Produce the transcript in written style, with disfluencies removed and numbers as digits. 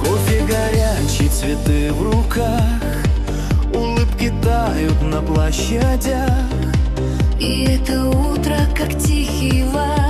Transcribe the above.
Кофе горячий, цветы в руках, улыбки тают на площадях. И это утро, как тихий вальс,